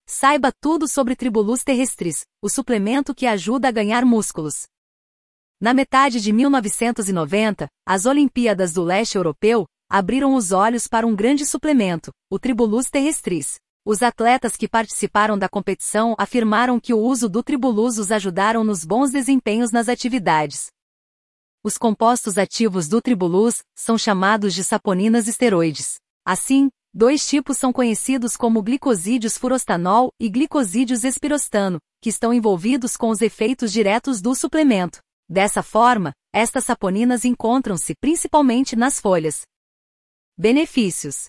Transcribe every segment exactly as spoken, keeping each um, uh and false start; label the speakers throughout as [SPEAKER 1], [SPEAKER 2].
[SPEAKER 1] Saiba tudo sobre Tribulus terrestris, o suplemento que ajuda a ganhar músculos. Na metade de mil novecentos e noventa, as Olimpíadas do Leste Europeu abriram os olhos para um grande suplemento, o Tribulus terrestris. Os atletas que participaram da competição afirmaram que o uso do Tribulus os ajudaram nos bons desempenhos nas atividades. Os compostos ativos do Tribulus são chamados de saponinas esteroides. Assim, dois tipos são conhecidos como glicosídeos furostanol e glicosídeos espirostano, que estão envolvidos com os efeitos diretos do suplemento. Dessa forma, estas saponinas encontram-se principalmente nas folhas. Benefícios.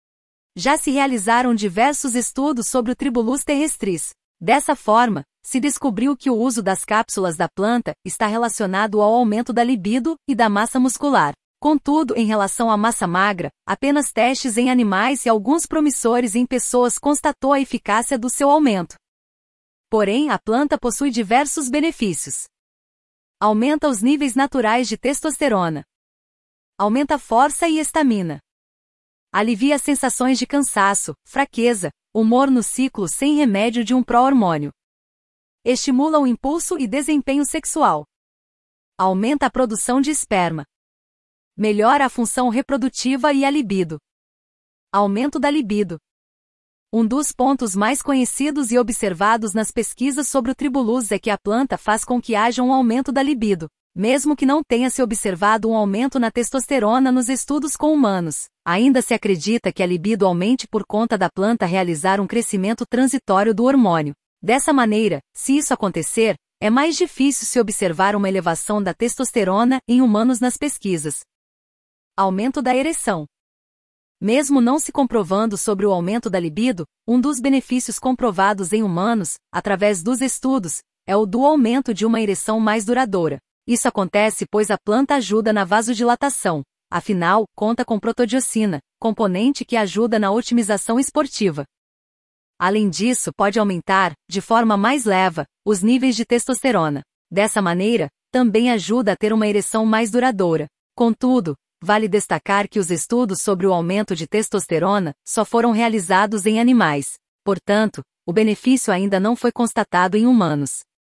[SPEAKER 1] Já se realizaram diversos estudos sobre o Tribulus terrestris. Dessa forma, se descobriu que o uso das cápsulas da planta está relacionado ao aumento da libido e da massa muscular. Contudo, em relação à massa magra, apenas testes em animais e alguns promissores em pessoas constatou a eficácia do seu aumento. Porém, a planta possui diversos benefícios. Aumenta os níveis naturais de testosterona. Aumenta a força e estamina. Alivia as sensações de cansaço, fraqueza, humor no ciclo sem remédio de um pró-hormônio. Estimula o impulso e desempenho sexual. Aumenta a produção de esperma. Melhora a função reprodutiva e a libido. Aumento da libido. Um dos pontos mais conhecidos e observados nas pesquisas sobre o Tribulus é que a planta faz com que haja um aumento da libido, mesmo que não tenha se observado um aumento na testosterona nos estudos com humanos. Ainda se acredita que a libido aumente por conta da planta realizar um crescimento transitório do hormônio. Dessa maneira, se isso acontecer, é mais difícil se observar uma elevação da testosterona em humanos nas pesquisas. Aumento da ereção. Mesmo não se comprovando sobre o aumento da libido, um dos benefícios comprovados em humanos, através dos estudos, é o do aumento de uma ereção mais duradoura. Isso acontece pois a planta ajuda na vasodilatação, afinal, conta com protodiocina, componente que ajuda na otimização esportiva. Além disso, pode aumentar, de forma mais leve, os níveis de testosterona. Dessa maneira, também ajuda a ter uma ereção mais duradoura. Contudo, vale destacar que os estudos sobre o aumento de testosterona só foram realizados em animais. Portanto, o benefício ainda não foi constatado em humanos.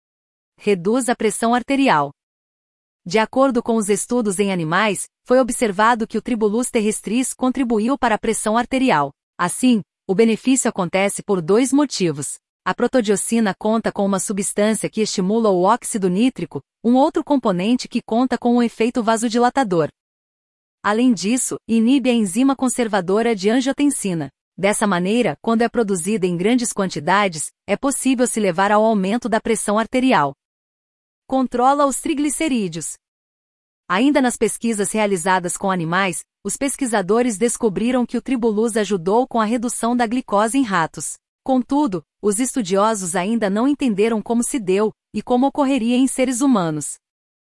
[SPEAKER 1] Reduz a pressão arterial. De acordo com os estudos em animais, foi observado que o Tribulus terrestris contribuiu para a pressão arterial. Assim, o benefício acontece por dois motivos. A protodiocina conta com uma substância que estimula o óxido nítrico, um outro componente que conta com um efeito vasodilatador. Além disso, inibe a enzima conservadora de angiotensina. Dessa maneira, quando é produzida em grandes quantidades, é possível se levar ao aumento da pressão arterial. Controla os triglicerídeos. Ainda nas pesquisas realizadas com animais, os pesquisadores descobriram que o Tribulus ajudou com a redução da glicose em ratos. Contudo, os estudiosos ainda não entenderam como se deu, e como ocorreria em seres humanos.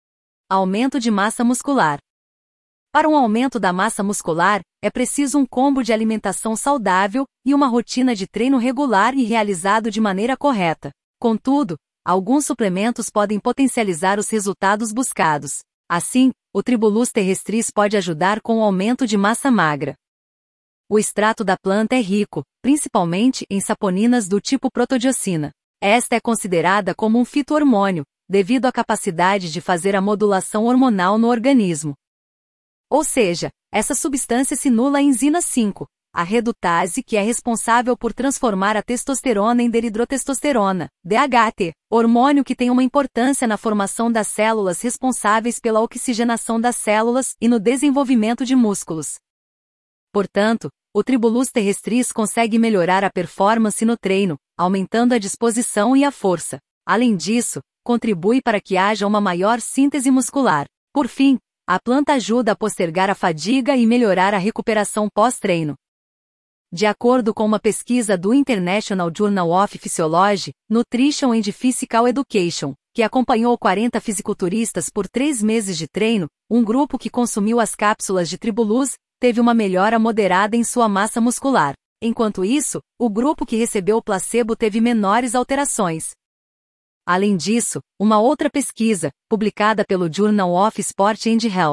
[SPEAKER 1] Aumento de massa muscular. Para um aumento da massa muscular, é preciso um combo de alimentação saudável e uma rotina de treino regular e realizado de maneira correta. Contudo, alguns suplementos podem potencializar os resultados buscados. Assim, o Tribulus terrestris pode ajudar com o aumento de massa magra. O extrato da planta é rico, principalmente em saponinas do tipo protodiocina. Esta é considerada como um fito-hormônio, devido à capacidade de fazer a modulação hormonal no organismo. Ou seja, essa substância simula a enzima cinco, a redutase que é responsável por transformar a testosterona em deridrotestosterona, D H T, hormônio que tem uma importância na formação das células responsáveis pela oxigenação das células e no desenvolvimento de músculos. Portanto, o Tribulus terrestris consegue melhorar a performance no treino, aumentando a disposição e a força. Além disso, contribui para que haja uma maior síntese muscular. Por fim, a planta ajuda a postergar a fadiga e melhorar a recuperação pós-treino. De acordo com uma pesquisa do International Journal of Physiology, Nutrition and Physical Education, que acompanhou quarenta fisiculturistas por três meses de treino, um grupo que consumiu as cápsulas de Tribulus teve uma melhora moderada em sua massa muscular. Enquanto isso, o grupo que recebeu o placebo teve menores alterações. Além disso, uma outra pesquisa, publicada pelo Journal of Sport and Health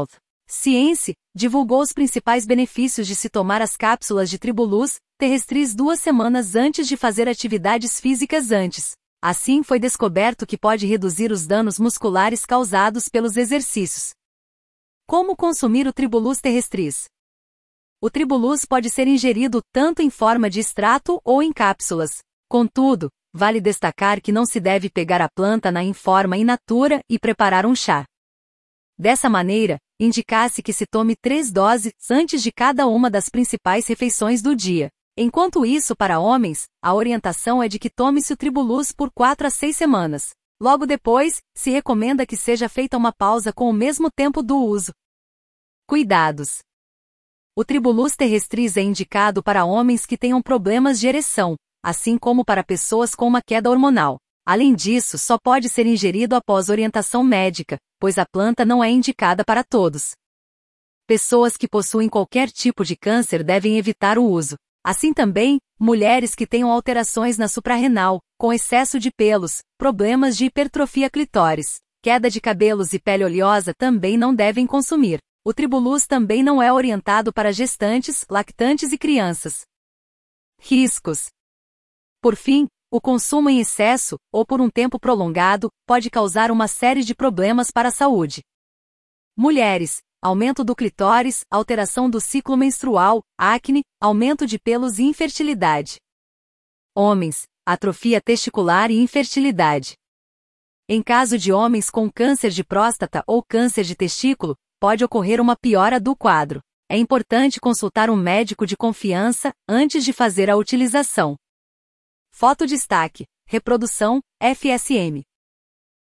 [SPEAKER 1] Science divulgou os principais benefícios de se tomar as cápsulas de Tribulus terrestris duas semanas antes de fazer atividades físicas antes. Assim foi descoberto que pode reduzir os danos musculares causados pelos exercícios. Como consumir o Tribulus terrestris? O Tribulus pode ser ingerido tanto em forma de extrato ou em cápsulas. Contudo, vale destacar que não se deve pegar a planta na em forma in natura e preparar um chá. Dessa maneira, indica-se que se tome três doses antes de cada uma das principais refeições do dia. Enquanto isso, para homens, a orientação é de que tome-se o Tribulus por quatro a seis semanas. Logo depois, se recomenda que seja feita uma pausa com o mesmo tempo do uso. Cuidados. O Tribulus terrestris é indicado para homens que tenham problemas de ereção, assim como para pessoas com uma queda hormonal. Além disso, só pode ser ingerido após orientação médica, pois a planta não é indicada para todos. Pessoas que possuem qualquer tipo de câncer devem evitar o uso. Assim também, mulheres que tenham alterações na suprarrenal, com excesso de pelos, problemas de hipertrofia clitóris, queda de cabelos e pele oleosa também não devem consumir. O Tribulus também não é orientado para gestantes, lactantes e crianças. Riscos. Por fim, o consumo em excesso, ou por um tempo prolongado, pode causar uma série de problemas para a saúde. Mulheres: aumento do clitóris, alteração do ciclo menstrual, acne, aumento de pelos e infertilidade. Homens: atrofia testicular e infertilidade. Em caso de homens com câncer de próstata ou câncer de testículo, pode ocorrer uma piora do quadro. É importante consultar um médico de confiança antes de fazer a utilização. Foto destaque: reprodução, F S M.